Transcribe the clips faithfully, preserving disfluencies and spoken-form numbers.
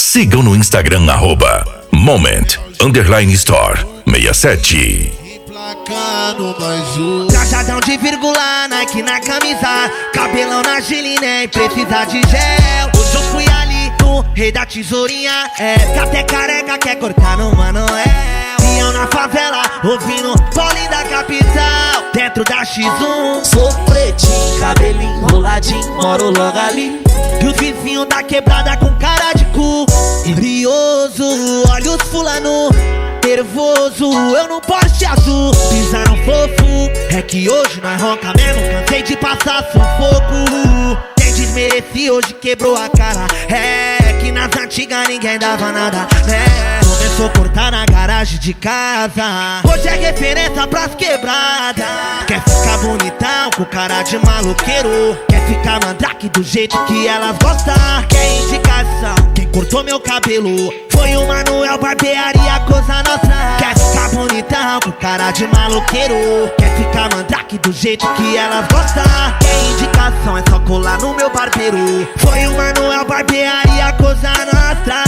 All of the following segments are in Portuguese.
Sigam no Instagram, arroba Moment, underline store, sessenta e sete. Trajadão de vírgula, Nike na camisa, cabelão na Gili, nem precisa de gel. Hoje eu fui ali no rei da tesourinha, é, que até careca quer cortar no Manoel. Iam na favela, ouvindo Paulinho da capital, dentro da X um. Sou pretinho, cabelinho roladinho, moro logo ali. E os vizinhos da quebrada com cara de cu, brioso, olha os fulano nervoso, eu no Porsche azul, pisaram fofo. É que hoje nós ronca mesmo, cansei de passar sufoco. Quem desmereci hoje quebrou a cara. É que nas antigas ninguém dava nada, né? Começou a cortar na garagem de casa. Hoje é referência pras quebradas. Quer ficar bonitão com cara de maloqueiro, quer ficar mandrake do jeito que elas gostam. Quer indicação, quem cortou meu cabelo foi o Manuel Barbearia Cosa Nostra. Quer ficar bonitão com cara de maloqueiro, quer ficar mandrake do jeito que elas gostam. Quer indicação, é só colar no meu barbeiro. Foi o Manuel Barbearia Cosa Nostra.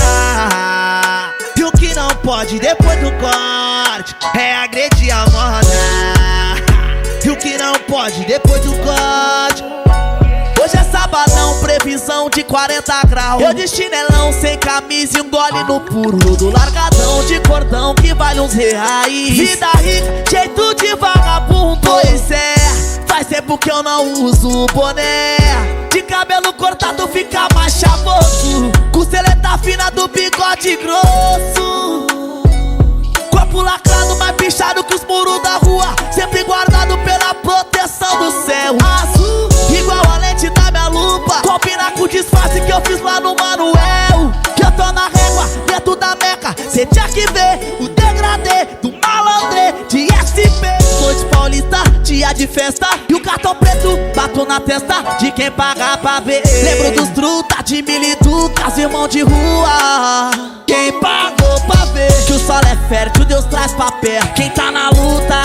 E o que não pode depois do corte é agredir a moda. E o que não pode depois do corte. Hoje é sabadão, previsão de quarenta graus. Eu de chinelão, sem camisa e um gole no puro do largadão de cordão que vale uns reais. Vida rica, jeito de vagabundo. Pois é, faz tempo que eu não uso boné. De cabelo cortado fica mais chavoso, costeleta fina do bigode grosso. Corpo lacrado, mais pichado que os muros da rua, sempre guardado pela proteção do céu azul, igual a lente da minha lupa, combina com o disfarce que eu fiz lá no Manuel. Que eu tô na régua, dentro da meca, cê tinha que ver o degradê do malandrê de S P. Noite paulista, dia de festa, e o cartão preto bato na testa de quem paga pra ver. Lembro dos truta de militucas, irmão de rua, quem pagou pra ver que o sol é fértil, Deus traz pra perto quem tá na luta.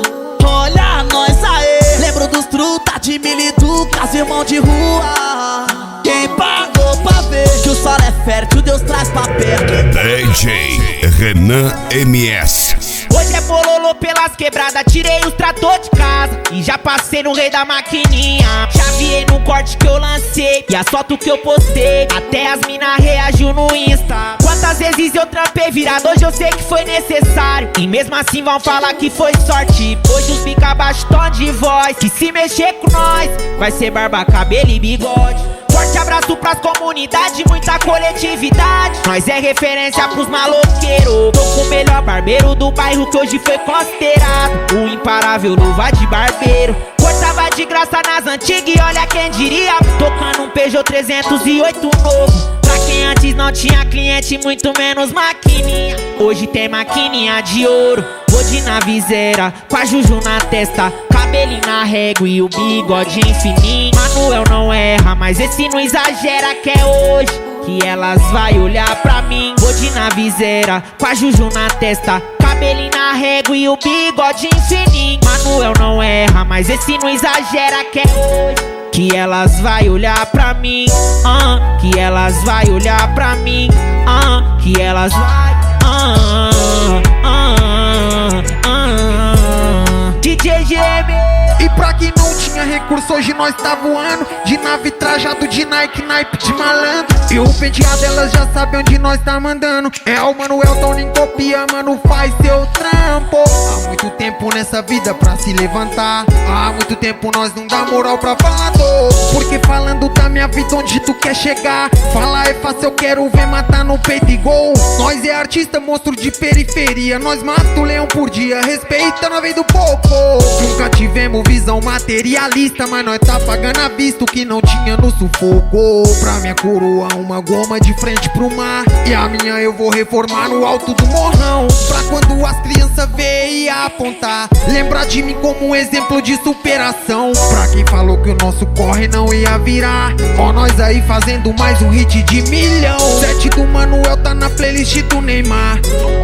Olha nós aê. Lembro dos truta de militucas, irmão de rua, quem pagou pra ver que o sol é fértil, Deus traz pra perto. D J Renan M S. Hoje é bololô pelas quebradas, tirei os trator de casa e já passei no rei da maquininha. Já viei no corte que eu lancei e as fotos que eu postei, até as mina reagiu no Insta. Quantas vezes eu trampei virado, hoje eu sei que foi necessário, e mesmo assim vão falar que foi sorte. Hoje os fica baixo tom de voz, que se mexer com nós vai ser barba, cabelo e bigode. Forte abraço pras comunidades, muita coletividade. Nós é referência pros maloqueiros. Tô com o melhor barbeiro do bairro que hoje foi considerado o imparável luva de barbeiro. Cortava de graça nas antigas e olha quem diria, tocando um Peugeot trezentos e oito novo. Pra quem antes não tinha cliente, muito menos maquininha, hoje tem maquininha de ouro. Vou de navizeira, com a Juju na testa, cabelinho na régua e o bigode infinito. Manuel não erra, mas esse não exagera, que é hoje que elas vai olhar pra mim. Vou de navizeira, com a Juju na testa, cabelinho na régua e o bigode infinito. Manuel não erra, mas esse não exagera, que é hoje que elas vai olhar pra mim, ah, que elas vai olhar pra mim, ah, que elas vai, ah, ah, ah, ah. D J G M. E pra quem não tinha recurso, hoje nós tá voando de nave trajado de Nike, naipe de malandro. E o penteado elas já sabem onde nós tá mandando. É o Manuel, então nem copia, mano, faz seu trampo. Há muito tempo nessa vida pra se levantar, há muito tempo nós não dá moral pra falador. Porque falando da minha vida onde tu quer chegar, falar é fácil, eu quero ver matar no peito e gol. Nós é artista, monstro de periferia, nós mata o leão por dia, respeita na vez do pouco. Nunca tivemos visão materialista, mas nós tá pagando a vista o que não tinha no sufoco. Pra minha coroa uma goma de frente pro mar, e a minha eu vou reformar no alto do morrão. Pra quando as crianças verem e apontar, lembrar de mim como um exemplo de superação. Pra quem falou que o nosso corre não ia virar, ó nós aí fazendo mais um hit de milhão. Sete do Manuel tá na playlist do Neymar.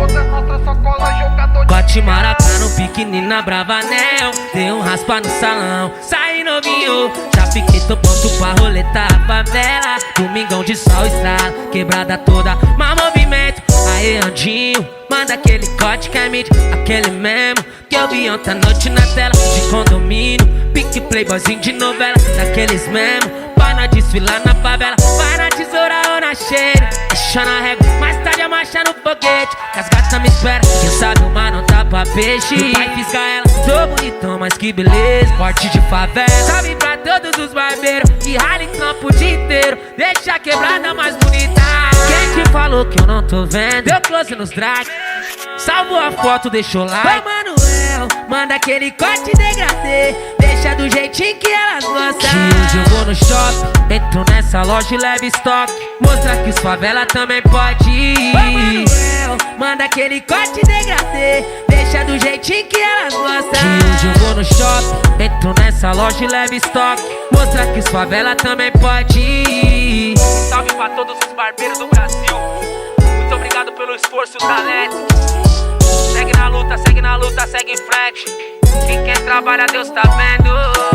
Bate maracá no piquenininho na Bravanel, dei um raspa no salão, saí novinho, já fiquei tô pronto pra roleta a favela. Domingão de sol estrala, quebrada toda, mas movimento. Aê, Andinho, manda aquele corte que é mídia, aquele mesmo que eu vi ontem à noite na tela de condomínio. Pique playboyzinho de novela, daqueles mesmo, vai na desfilar na favela, vai na tesoura ou na cheira, deixa na régua, mais tarde a marcha no foguete, que as gatas me esperam, quem sabe o mar não dá pra peixe. Vai fisgar ela, tô bonitão, mas que beleza, porte de favela. Salve pra todos os barbeiros que rala em campo o dia inteiro, deixa a quebrada mais bonita. Quem te falou que eu não tô vendo? Deu close nos drag, salvo a foto, deixou like. Ô Manuel, manda aquele corte degradê, deixa do jeitinho que elas gostam. Que hoje eu vou no shopping, entro nessa loja e levo estoque, mostra que os favela também pode ir. Ô Manuel, manda aquele corte degradê, deixa do jeitinho que elas gostam. Que hoje eu vou no shopping, entro nessa loja e levo estoque, mostra que os favela também pode ir. Salve pra todos os barbeiros do Brasil, muito obrigado pelo esforço e o talento. Segue na luta, segue na luta, segue em frente. Quem quer trabalhar, Deus tá vendo.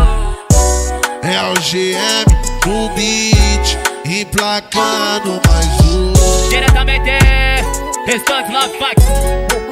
É o G M no beat, emplacando mais um. Diretamente, restante Love Fight.